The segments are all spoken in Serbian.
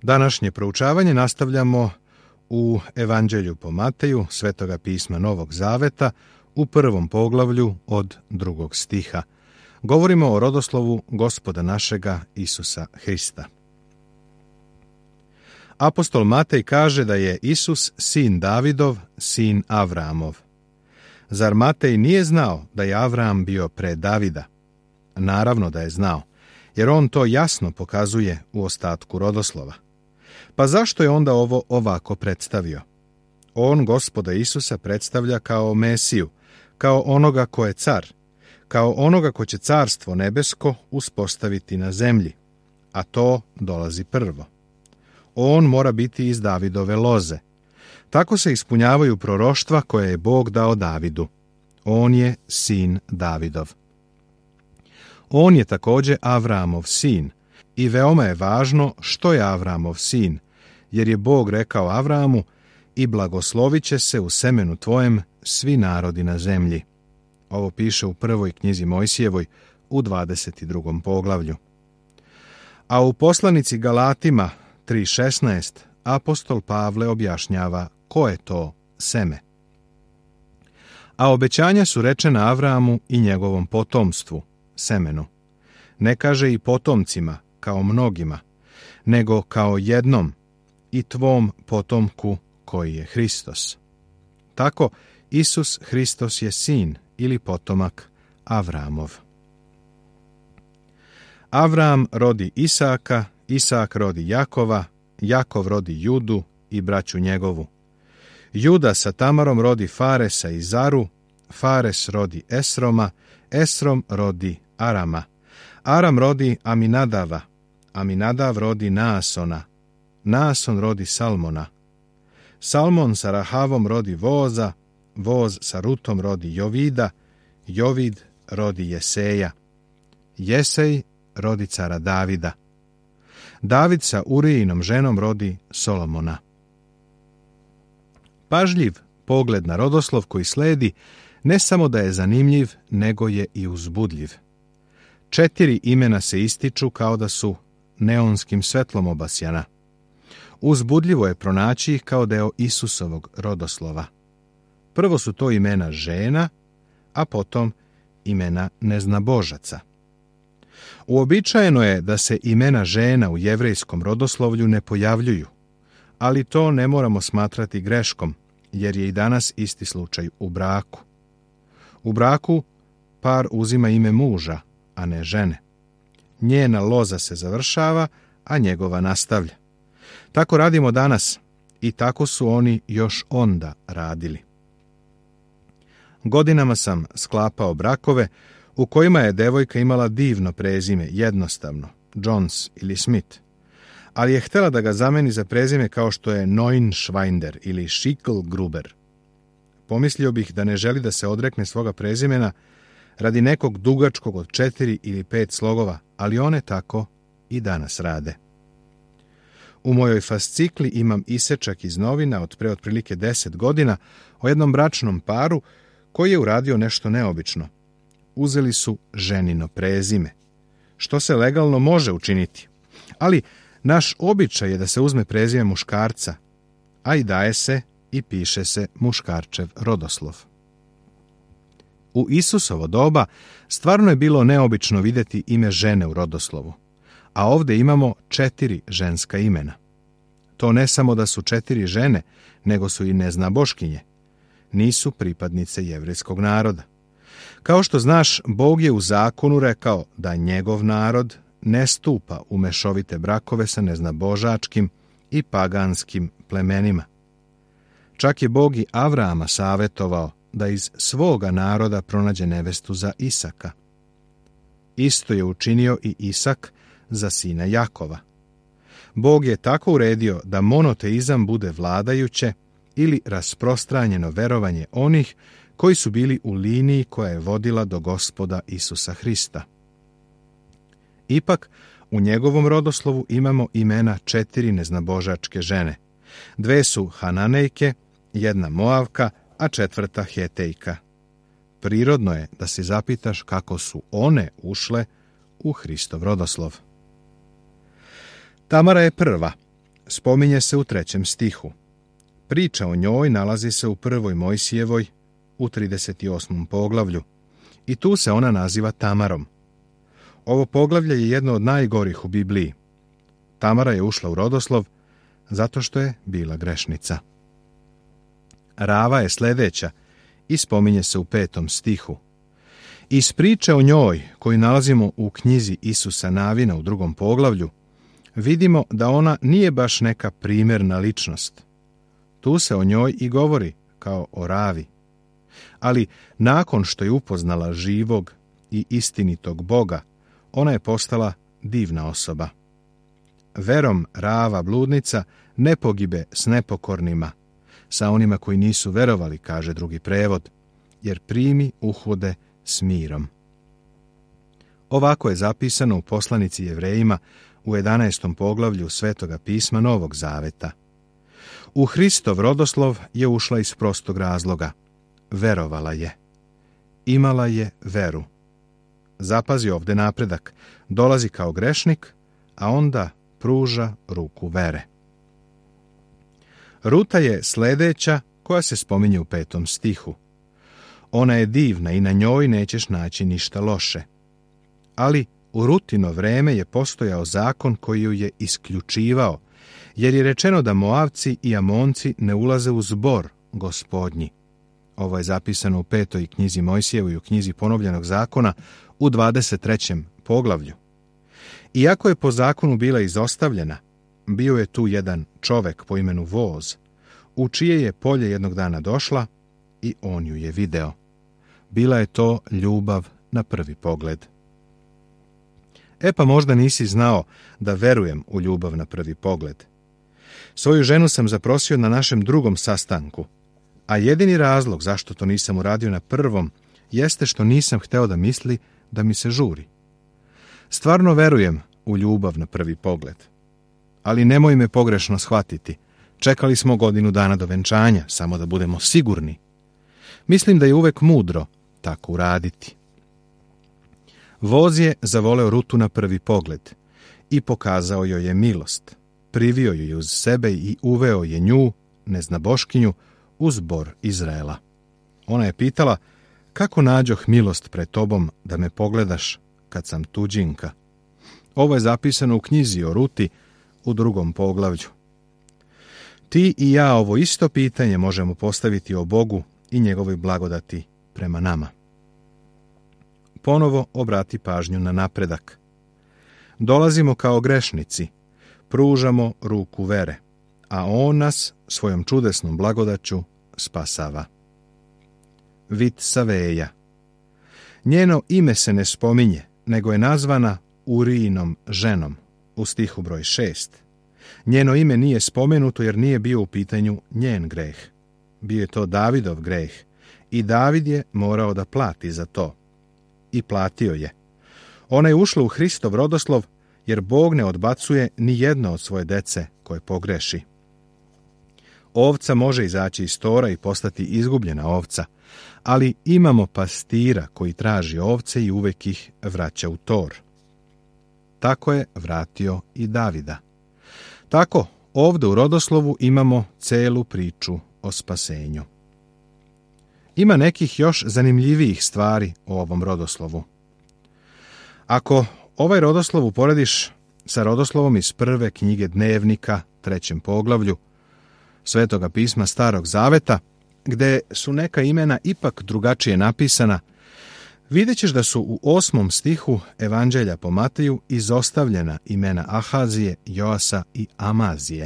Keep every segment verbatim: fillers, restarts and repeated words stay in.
Današnje proučavanje nastavljamo u Evanđelju po Mateju, Svetoga pisma Novog Zaveta, u prvom poglavlju od drugog stiha. Govorimo o rodoslovu Gospoda našega Isusa Hrista. Apostol Matej kaže da je Isus sin Davidov, sin Avramov. Zar Matej nije znao da je Avram bio pre Davida? Naravno da je znao, jer on to jasno pokazuje u ostatku rodoslova. Pa zašto je onda ovo ovako predstavio? On Gospoda Isusa predstavlja kao Mesiju, kao onoga ko je car, kao onoga ko će carstvo nebesko uspostaviti na zemlji, a to dolazi prvo. On mora biti iz Davidove loze. Tako se ispunjavaju proroštva koje je Bog dao Davidu. On je sin Davidov. On je također Avramov sin i veoma je važno što je Avramov sin, jer je Bog rekao Avramu: i blagoslovit će se u semenu tvojem svi narodi na zemlji. Ovo piše u prvoj knjizi Mojsijevoj u dvadeset drugom poglavlju. A u poslanici Galatima tri šesnaest apostol Pavle objašnjava ko je to seme. A obećanja su rečena Avramu i njegovom potomstvu, semenu. Ne kaže i potomcima, kao mnogima, nego kao jednom, i tvom potomku koji je Hristos. Tako, Isus Hristos je sin ili potomak Avramov. Avram rodi Isaka, Isak rodi Jakova, Jakov rodi Judu i braću njegovu. Juda sa Tamarom rodi Faresa i Zaru, Fares rodi Esroma, Esrom rodi Arama, Aram rodi Aminadava, Aminadav rodi Naasona, Naason rodi Salmona, Salmon sa Rahavom rodi Voza, Voz sa Rutom rodi Jovida, Jovid rodi Jeseja, Jesej rodi cara Davida, David sa Urijinom ženom rodi Solomona. Pažljiv pogled na rodoslov koji sledi ne samo da je zanimljiv, nego je i uzbudljiv. Četiri imena se ističu kao da su neonskim svetlom obasjana. Uzbudljivo je pronaći ih kao deo Isusovog rodoslova. Prvo su to imena žena, a potom imena neznabožaca. Uobičajeno je da se imena žena u jevrejskom rodoslovlju ne pojavljuju, ali to ne moramo smatrati greškom, jer je i danas isti slučaj u braku. U braku par uzima ime muža, a ne žene. Njena loza se završava, a njegova nastavlja. Tako radimo danas i tako su oni još onda radili. Godinama sam sklapao brakove u kojima je devojka imala divno prezime, jednostavno, Jones ili Smith, ali je htjela da ga zameni za prezime kao što je Neuenschweinder ili Schicklgruber. Pomislio bih da ne želi da se odrekne svoga prezimena radi nekog dugačkog od četiri ili pet slogova, ali one tako i danas rade. U mojoj fascikli imam isečak iz novina od pre otprilike deset godina o jednom bračnom paru koji je uradio nešto neobično. Uzeli su ženino prezime, što se legalno može učiniti, ali naš običaj je da se uzme prezime muškarca, a i daje se i piše se muškarčev rodoslov. U Isusovo doba stvarno je bilo neobično vidjeti ime žene u rodoslovu, a ovdje imamo četiri ženska imena. To ne samo da su četiri žene, nego su i neznaboškinje. Nisu pripadnice jevrejskog naroda. Kao što znaš, Bog je u zakonu rekao da njegov narod ne stupa u mešovite brakove sa neznabožačkim i paganskim plemenima. Čak je Bog i Avrama savjetovao da iz svoga naroda pronađe nevestu za Isaka. Isto je učinio i Isak za sina Jakova. Bog je tako uredio da monoteizam bude vladajuće ili rasprostranjeno verovanje onih koji su bili u liniji koja je vodila do Gospoda Isusa Hrista. Ipak, u njegovom rodoslovu imamo imena četiri neznabožačke žene. Dve su Hananejke, jedna Moavka, a četvrta Hetejka. Prirodno je da se zapitaš kako su one ušle u Hristov rodoslov. Tamara je prva. spominje se u trećem stihu. Priča o njoj nalazi se u prvoj Mojsijevoj, u trideset osmom poglavlju, i tu se ona naziva Tamarom. Ovo poglavlje je jedno od najgorih u Bibliji. Tamara je ušla u rodoslov zato što je bila grešnica. Rava je sljedeća i spominje se u petom stihu. Iz priče o njoj, koju nalazimo u knjizi Isusa Navina u drugom poglavlju, vidimo da ona nije baš neka primjerna ličnost. Tu se o njoj i govori kao o Ravi. Ali nakon što je upoznala živog i istinitog Boga, ona je postala divna osoba. Verom Rava bludnica ne pogibe s nepokornima, sa onima koji nisu verovali, kaže drugi prevod, jer primi uhode s mirom. Ovako je zapisano u poslanici Jevrejima u jedanaestom poglavlju Svetoga pisma Novog Zaveta. U Hristov rodoslov je ušla iz prostog razloga. Verovala je. Imala je veru. Zapazi ovdje napredak. Dolazi kao grešnik, a onda pruža ruku vere. Ruta je sljedeća koja se spominje u petom stihu. Ona je divna i na njoj nećeš naći ništa loše. Ali u Rutino vreme je postojao zakon koji ju je isključivao, jer je rečeno da Moavci i Amonci ne ulaze u zbor Gospodnji. Ovo je zapisano u petoj knjizi Mojsijevoj i u knjizi Ponovljenog zakona u dvadeset trećem poglavlju. Iako je po zakonu bila izostavljena, bio je tu jedan čovek po imenu Voz, u čije je polje jednog dana došla i on ju je video. Bila je to ljubav na prvi pogled. E pa možda nisi znao da verujem u ljubav na prvi pogled. Svoju ženu sam zaprosio na našem drugom sastanku, a jedini razlog zašto to nisam uradio na prvom jeste što nisam hteo da misli da mi se žuri. Stvarno verujem u ljubav na prvi pogled. Ali nemoj me pogrešno shvatiti. Čekali smo godinu dana do venčanja, samo da budemo sigurni. Mislim da je uvek mudro tako uraditi. Voz je zavoleo Rutu na prvi pogled i pokazao joj je milost. Privio ju je uz sebe i uveo je nju, neznaboškinju, u zbor Izraela. Ona je pitala, kako nađoh milost pred tobom da me pogledaš kad sam tuđinka? Ovo je zapisano u knjizi o Ruti u drugom poglavlju. Ti i ja ovo isto pitanje možemo postaviti o Bogu i njegovoj blagodati prema nama. Ponovo obrati pažnju na napredak. Dolazimo kao grešnici, pružamo ruku vere, a on nas svojom čudesnom blagodaću spasava. Vit Saveja. Njeno ime se ne spominje, nego je nazvana Urijinom ženom u stihu broj šest. Njeno ime nije spomenuto jer nije bio u pitanju njen greh. Bio je to Davidov greh i David je morao da plati za to. I platio je. Ona je ušla u Hristov rodoslov jer Bog ne odbacuje ni jedno od svoje dece koje pogreši. Ovca može izaći iz tora i postati izgubljena ovca, ali imamo pastira koji traži ovce i uvek ih vraća u tor. Tako je vratio i Davida. Tako, ovdje u rodoslovu imamo celu priču o spasenju. Ima nekih još zanimljivijih stvari o ovom rodoslovu. Ako ovaj rodoslov uporediš sa rodoslovom iz prve knjige Dnevnika, trećem poglavlju, Svetoga pisma Starog Zaveta, gde su neka imena ipak drugačije napisana, vidjet ćeš da su u osmom stihu Evanđelja po Mateju izostavljena imena Ahazije, Joasa i Amazije.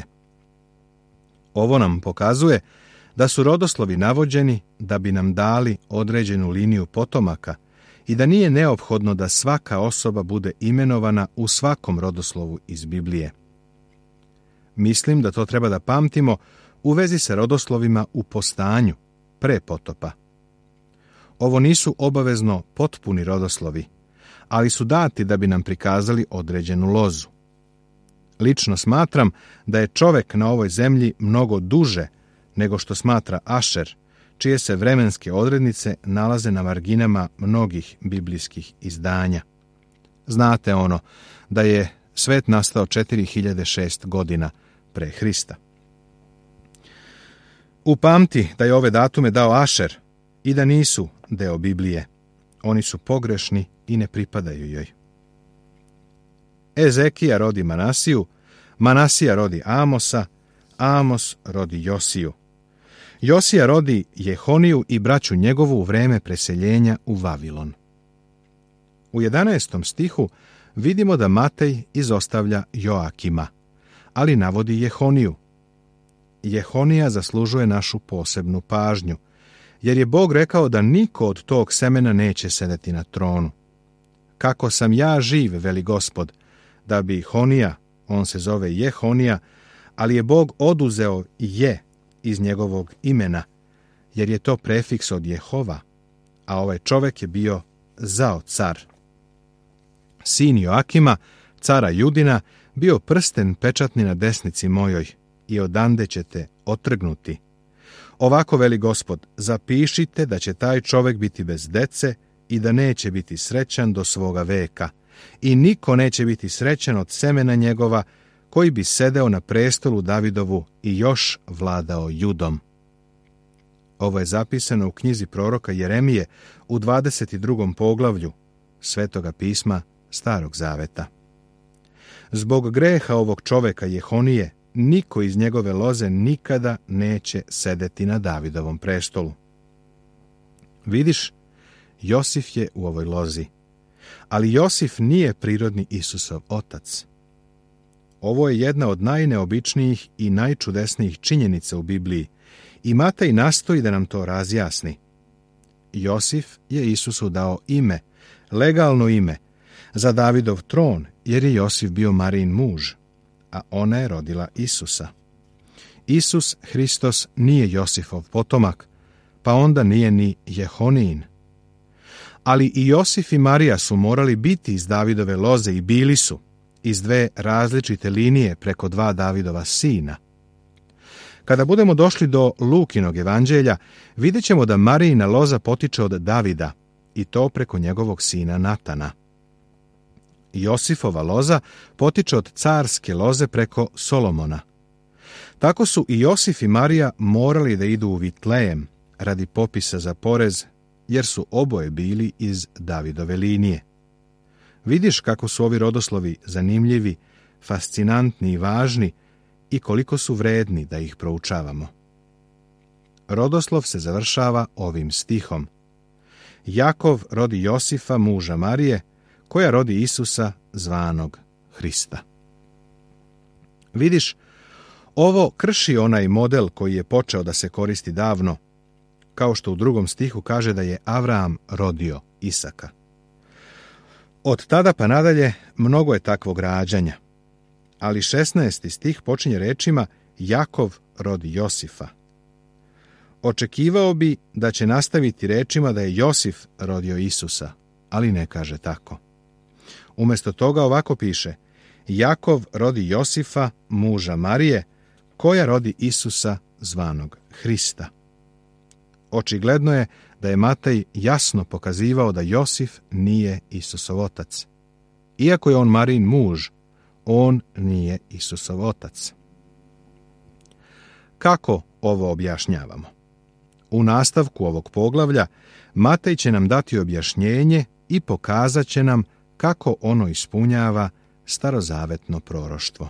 Ovo nam pokazuje da su rodoslovi navođeni da bi nam dali određenu liniju potomaka i da nije neophodno da svaka osoba bude imenovana u svakom rodoslovu iz Biblije. Mislim da to treba da pamtimo u vezi sa rodoslovima u postanju, pre potopa. Ovo nisu obavezno potpuni rodoslovi, ali su dati da bi nam prikazali određenu lozu. Lično smatram da je čovek na ovoj zemlji mnogo duže nego što smatra Ašer, čije se vremenske odrednice nalaze na marginama mnogih biblijskih izdanja. Znate ono, da je svet nastao četiri hiljade šest godina pre Hrista. Upamti da je ove datume dao Ašer i da nisu deo Biblije. Oni su pogrešni i ne pripadaju joj. Ezekija rodi Manasiju, Manasija rodi Amosa, Amos rodi Josiju. Josija rodi Jehoniju i braću njegovu u vreme preseljenja u Vavilon. U jedanaestom stihu vidimo da Matej izostavlja Joakima, ali navodi Jehoniju. Jehonija zaslužuje našu posebnu pažnju, jer je Bog rekao da niko od tog semena neće sedeti na tronu. Kako sam ja živ, veli Gospod, da bi Honija, on se zove Jehonija, ali je Bog oduzeo je iz njegovog imena, jer je to prefiks od Jehova, a ovaj čovek je bio Zao car. Sin Joakima, cara Judina, bio prsten pečatni na desnici mojoj, i odande ćete otrgnuti. Ovako veli Gospod, zapišite da će taj čovek biti bez dece i da neće biti srećan do svoga veka, i niko neće biti srećan od semena njegova, koji bi sedeo na prestolu Davidovu i još vladao Judom. Ovo je zapisano u knjizi proroka Jeremije u dvadeset drugom poglavlju Svetoga pisma Starog zaveta. Zbog greha ovog čoveka Jehonije, niko iz njegove loze nikada neće sedeti na Davidovom prestolu. Vidiš, Josif je u ovoj lozi, ali Josif nije prirodni Isusov otac. Ovo je jedna od najneobičnijih i najčudesnijih činjenica u Bibliji i Matej nastoji da nam to razjasni. Josif je Isusu dao ime, legalno ime, za Davidov tron, jer je Josif bio Marijin muž, a ona je rodila Isusa. Isus Hristos nije Josifov potomak, pa onda nije ni Jehonijin. Ali i Josif i Marija su morali biti iz Davidove loze i bili su, iz dve različite linije preko dva Davidova sina. Kada budemo došli do Lukinog evanđelja, vidjet ćemo da Marijina loza potiče od Davida, i to preko njegovog sina Natana. Josifova loza potiče od carske loze preko Solomona. Tako su i Josif i Marija morali da idu u Vitlejem radi popisa za porez, jer su oboje bili iz Davidove linije. Vidiš kako su ovi rodoslovi zanimljivi, fascinantni i važni i koliko su vredni da ih proučavamo. Rodoslov se završava ovim stihom. Jakov rodi Josifa, muža Marije, koja rodi Isusa, zvanog Hrista. Vidiš, ovo krši onaj model koji je počeo da se koristi davno, kao što u drugom stihu kaže da je Avram rodio Isaka. Od tada pa nadalje mnogo je takvog rađanja, ali šesnaesti stih počinje rečima Jakov rodi Josifa. Očekivao bi da će nastaviti rečima da je Josif rodio Isusa, ali ne kaže tako. Umjesto toga ovako piše: Jakov rodi Josifa, muža Marije, koja rodi Isusa, zvanog Hrista. Očigledno je da je Matej jasno pokazivao da Josif nije Isusov otac. Iako je on Marijin muž, on nije Isusov otac. Kako ovo objašnjavamo? U nastavku ovog poglavlja Matej će nam dati objašnjenje i pokazat će nam kako ono ispunjava starozavetno proroštvo.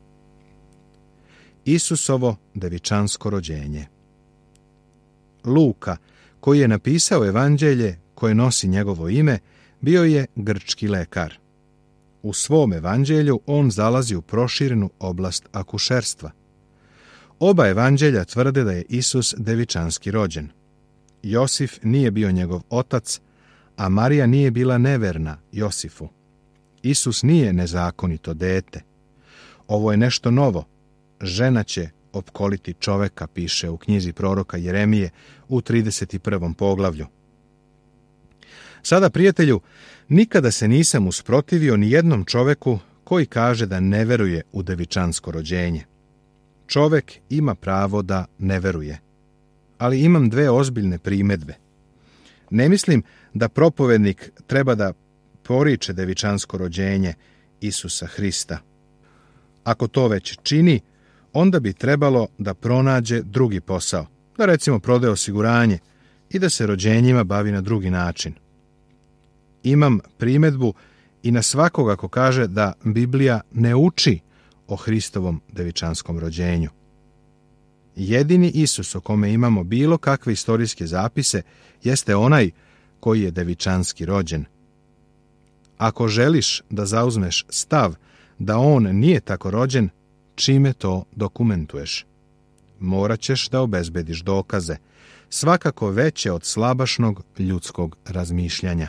Isusovo devičansko rođenje. Luka, koji je napisao evanđelje koje nosi njegovo ime, bio je grčki lekar. U svom evanđelju on zalazi u proširenu oblast akušerstva. Oba evanđelja tvrde da je Isus devičanski rođen. Josif nije bio njegov otac, a Marija nije bila neverna Josifu. Isus nije nezakonito dete. Ovo je nešto novo. Žena će opkoliti čoveka, piše u knjizi proroka Jeremije u trideset prvom poglavlju. Sada, prijatelju, nikada se nisam usprotivio ni jednom čoveku koji kaže da ne veruje u devičansko rođenje. Čovek ima pravo da ne veruje. Ali imam dve ozbiljne primedbe. Ne mislim da propovednik treba da poriče devičansko rođenje Isusa Hrista. Ako to već čini, onda bi trebalo da pronađe drugi posao, da recimo prodaje osiguranje i da se rođenjima bavi na drugi način. Imam primedbu i na svakoga ko kaže da Biblija ne uči o Hristovom devičanskom rođenju. Jedini Isus o kome imamo bilo kakve istorijske zapise jeste onaj koji je devičanski rođen. Ako želiš da zauzmeš stav da on nije tako rođen, čime to dokumentuješ? Morat ćeš da obezbediš dokaze, svakako veće od slabašnog ljudskog razmišljanja.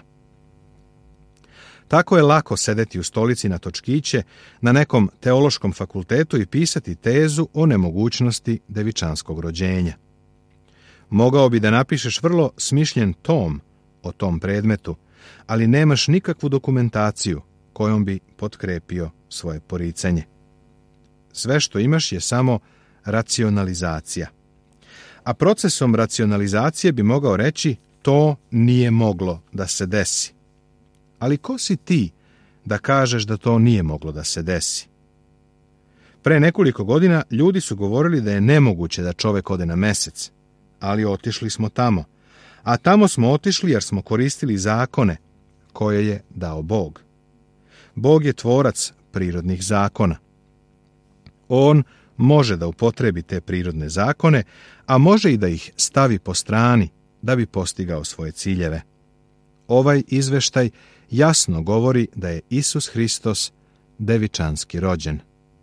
Tako je lako sedeti u stolici na točkiće na nekom teološkom fakultetu i pisati tezu o nemogućnosti devičanskog rođenja. Mogao bi da napišeš vrlo smišljen tom o tom predmetu, ali nemaš nikakvu dokumentaciju kojom bi potkrepio svoje poricanje. Sve što imaš je samo racionalizacija. A procesom racionalizacije bi mogao reći to nije moglo da se desi. Ali ko si ti da kažeš da to nije moglo da se desi? Pre nekoliko godina ljudi su govorili da je nemoguće da čovek ode na mesec, ali otišli smo tamo. A tamo smo otišli jer smo koristili zakone koje je dao Bog. Bog je tvorac prirodnih zakona. On može da upotrebi te prirodne zakone, a može i da ih stavi po strani da bi postigao svoje ciljeve. Ovaj izveštaj jasno govori da je Isus Hristos devičanski rođen.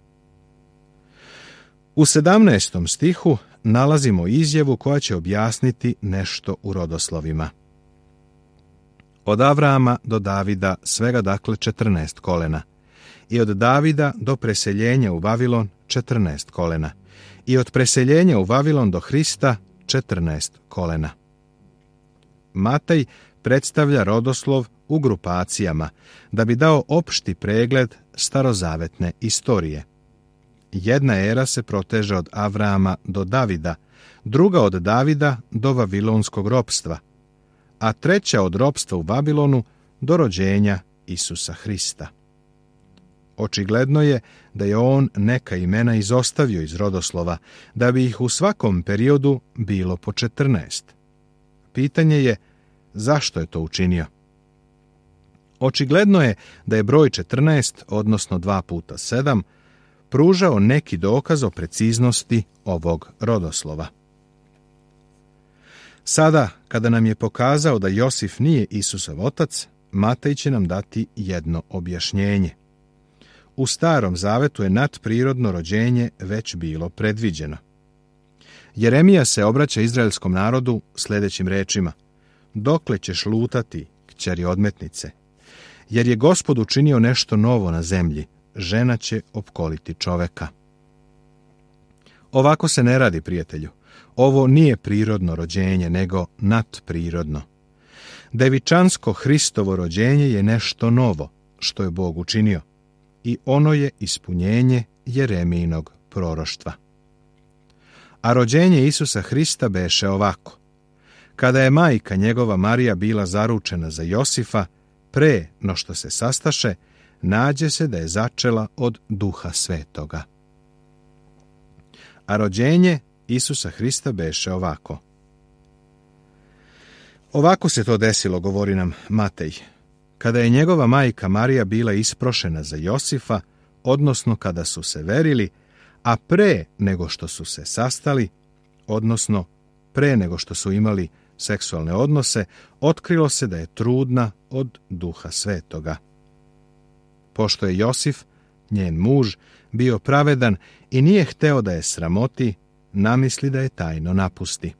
U sedamnaestom stihu nalazimo izjavu koja će objasniti nešto u rodoslovima. Od Avrama do Davida svega dakle četrnaest kolena, i od Davida do preseljenja u Vavilon četrnaest kolena, i od preseljenja u Vavilon do Hrista četrnaest kolena. Matej predstavlja rodoslov u grupacijama da bi dao opšti pregled starozavetne istorije. Jedna era se proteže od Avrama do Davida, druga od Davida do vavilonskog ropstva, a treća od ropstva u Vavilonu do rođenja Isusa Hrista. Očigledno je da je on neka imena izostavio iz rodoslova, da bi ih u svakom periodu bilo po četrnaest. Pitanje je zašto je to učinio? Očigledno je da je broj četrnaest, odnosno dva puta sedam, pružao neki dokaz o preciznosti ovog rodoslova. Sada, kada nam je pokazao da Josif nije Isusov otac, Matej će nam dati jedno objašnjenje. U Starom Zavetu je nadprirodno rođenje već bilo predviđeno. Jeremija se obraća izraelskom narodu sljedećim rečima: dokle ćeš lutati, kćeri odmetnice? Jer je Gospod učinio nešto novo na zemlji, žena će opkoliti čoveka. Ovako se ne radi, prijatelju. Ovo nije prirodno rođenje, nego nadprirodno. Devičansko Hristovo rođenje je nešto novo, što je Bog učinio, i ono je ispunjenje Jeremijinog proroštva. A rođenje Isusa Hrista beše ovako. Kada je majka njegova Marija bila zaručena za Josifa, pre no što se sastaše, nađe se da je začela od Duha Svetoga. A rođenje Isusa Hrista beše ovako. Ovako se to desilo, govori nam Matej. Kada je njegova majka Marija bila isprošena za Josifa, odnosno kada su se verili, a pre nego što su se sastali, odnosno pre nego što su imali seksualne odnose, otkrilo se da je trudna od Duha Svetoga. Pošto je Josif, njen muž, bio pravedan i nije hteo da je sramoti, namisli da je tajno napusti.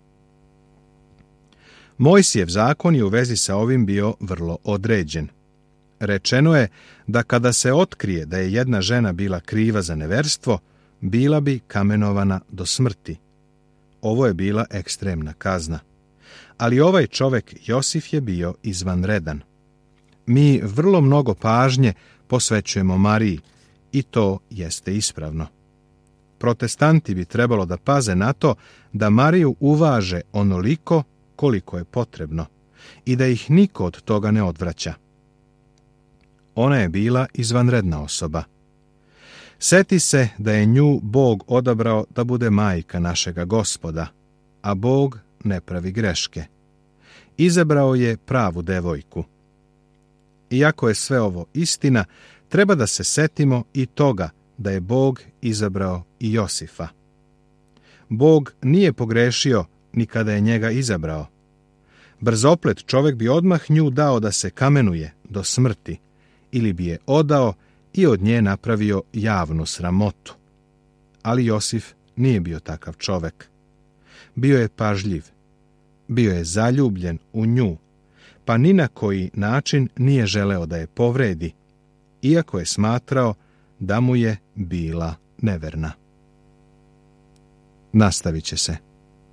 Mojsijev zakon je u vezi sa ovim bio vrlo određen. Rečeno je da kada se otkrije da je jedna žena bila kriva za neverstvo, bila bi kamenovana do smrti. Ovo je bila ekstremna kazna. Ali ovaj čovek Josif je bio izvanredan. Mi vrlo mnogo pažnje posvećujemo Mariji i to jeste ispravno. Protestanti bi trebalo da paze na to da Mariju uvaže onoliko koliko je potrebno i da ih niko od toga ne odvraća. Ona je bila izvanredna osoba. Seti se da je nju Bog odabrao da bude majka našega Gospoda, a Bog ne pravi greške. Izabrao je pravu devojku. Iako je sve ovo istina, treba da se setimo i toga da je Bog izabrao i Josifa. Bog nije pogrešio ni kada je njega izabrao. Brzoplet čovjek bi odmah nju dao da se kamenuje do smrti, ili bi je odao i od nje napravio javnu sramotu. Ali Josif nije bio takav čovjek. Bio je pažljiv, bio je zaljubljen u nju, pa ni na koji način nije želeo da je povredi, iako je smatrao da mu je bila neverna. Nastavit će se.